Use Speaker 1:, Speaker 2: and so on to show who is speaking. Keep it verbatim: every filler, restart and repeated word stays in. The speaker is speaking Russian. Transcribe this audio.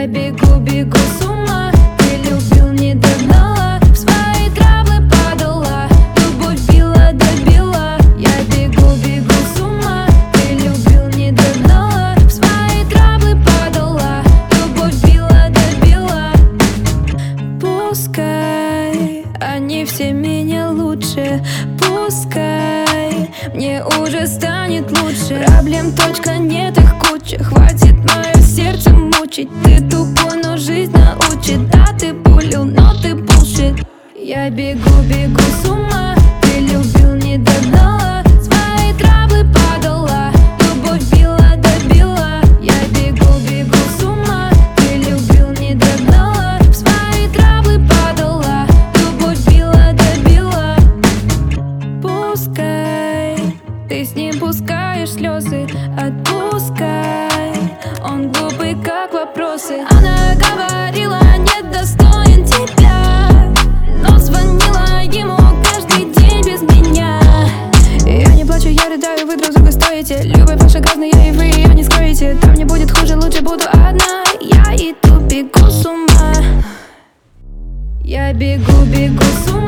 Speaker 1: бегу, бегу с ума. Ты любил, не догнала, в свои травы падала, любовь била, добила. Я бегу, бегу с ума. Ты любил, не догнала, в свои травы падала, любовь била, добила. Пускай они все меня лучше, пускай мне уже станет лучше. Проблем точка, нет их куча, хватит мое сердце мучить. Ты тупой, но жизнь научит. Да, ты пулил, но ты bullshit. Я бегу, бегу с ума. Ты любил, не догнала, свои травы падала, любовь била, добила. Я бегу, бегу с ума. Ты любил, не догнала, в свои травы падала, любовь била, добила. Пускай ты с ним пускаешь слезы, отпускай, он глупый, как вопросы. Она говорила, недостоин тебя, но звонила ему каждый день без меня. Я не плачу, я рыдаю, вы друг друга стоите. Любовь ваша грязная, и вы ее не скроете. Там не будет хуже, лучше буду одна. Я иду, бегу с ума. Я бегу, бегу с ума.